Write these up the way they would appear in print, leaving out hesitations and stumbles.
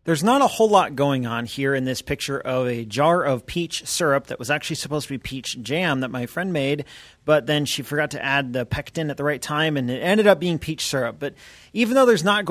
There's not a whole lot going on here in this picture of a jar of peach syrup that was actually supposed to be peach jam that my friend made, but then she forgot to add the pectin at the right time, and it ended up being peach syrup. But even though there's not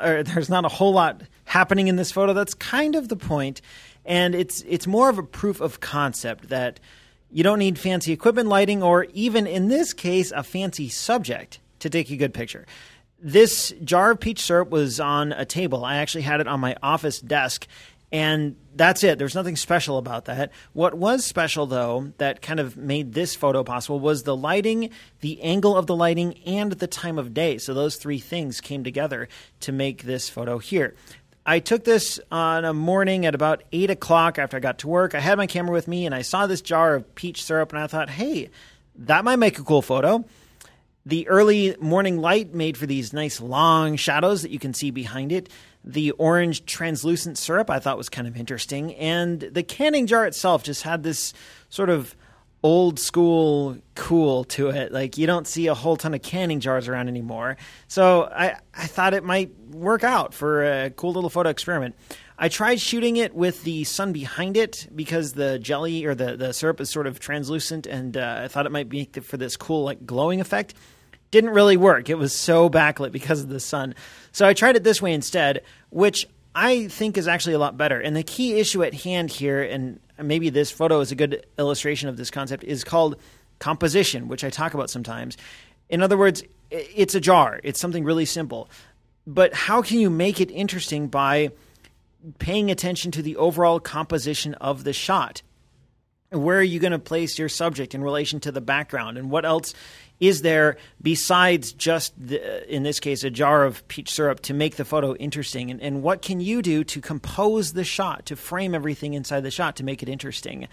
a whole lot happening in this photo, that's kind of the point, and it's more of a proof of concept that you don't need fancy equipment, lighting, or even in this case a fancy subject to take a good picture. This jar of peach syrup was on a table. I actually had it on my office desk, and that's it. There's nothing special about that. What was special, though, that kind of made this photo possible was the lighting, the angle of the lighting, and the time of day. So those three things came together to make this photo here. I took this on a morning at about 8 o'clock after I got to work. I had my camera with me, and I saw this jar of peach syrup, and I thought, hey, that might make a cool photo. The early morning light made for these nice long shadows that you can see behind it. The orange translucent syrup I thought was kind of interesting. And the canning jar itself just had this sort of old school cool to it. Like, you don't see a whole ton of canning jars around anymore. So I thought it might work out for a cool little photo experiment. I tried shooting it with the sun behind it because the jelly or the syrup is sort of translucent, and I thought it might be for this cool like glowing effect. Didn't really work. It was so backlit because of the sun. So I tried it this way instead, which I think is actually a lot better. And the key issue at hand here, and maybe this photo is a good illustration of this concept, is called composition, which I talk about sometimes. In other words, it's a jar. It's something really simple. But how can you make it interesting by paying attention to the overall composition of the shot? Where are you going to place your subject in relation to the background? And what else is there besides just, in this case, a jar of peach syrup to make the photo interesting? And what can you do to compose the shot, to frame everything inside the shot to make it interesting?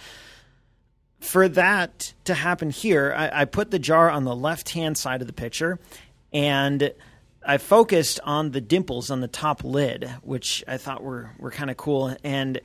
For that to happen here, I put the jar on the left-hand side of the picture, and I focused on the dimples on the top lid, which I thought were kind of cool. And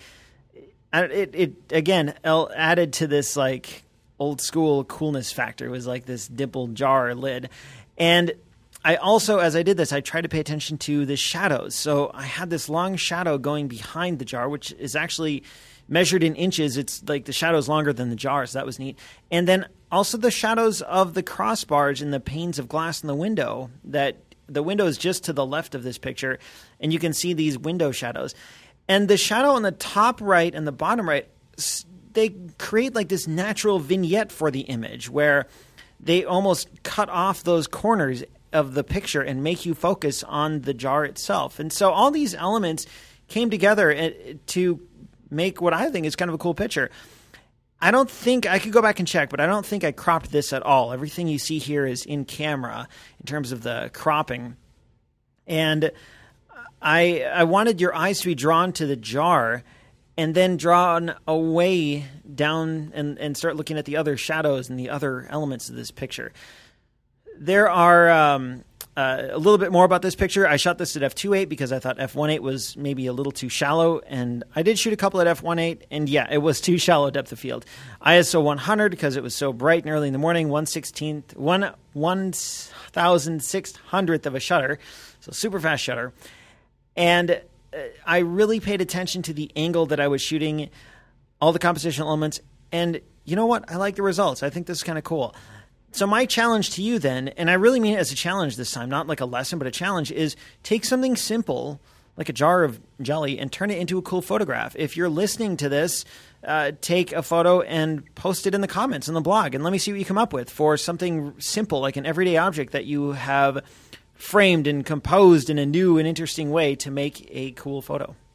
it again added to this like old school coolness factor. It was like this dimpled jar lid. And I also, as I did this, I tried to pay attention to the shadows. So I had this long shadow going behind the jar, which is actually measured in inches. It's like the shadow's longer than the jar, so that was neat. And then also the shadows of the crossbars and the panes of glass in the window. That the window is just to the left of this picture, and you can see these window shadows. And the shadow on the top right and the bottom right, they create like this natural vignette for the image where they almost cut off those corners of the picture and make you focus on the jar itself. And so all these elements came together to make what I think is kind of a cool picture. I don't think, I could go back and check, but I don't think I cropped this at all. Everything you see here is in camera in terms of the cropping. And I wanted your eyes to be drawn to the jar and then drawn away down and start looking at the other shadows and the other elements of this picture. There are a little bit more about this picture. I shot this at f2.8 because I thought f1.8 was maybe a little too shallow, and I did shoot a couple at f1.8, and yeah, it was too shallow depth of field. ISO 100 because it was so bright and early in the morning, 1/1600th of a shutter, so super fast shutter. And I really paid attention to the angle that I was shooting, all the compositional elements, and you know what? I like the results. I think this is kind of cool. So my challenge to you then, and I really mean it as a challenge this time, not like a lesson, but a challenge, is take something simple, like a jar of jelly, and turn it into a cool photograph. If you're listening to this, take a photo and post it in the comments on the blog, and let me see what you come up with for something simple, like an everyday object that you have framed and composed in a new and interesting way to make a cool photo.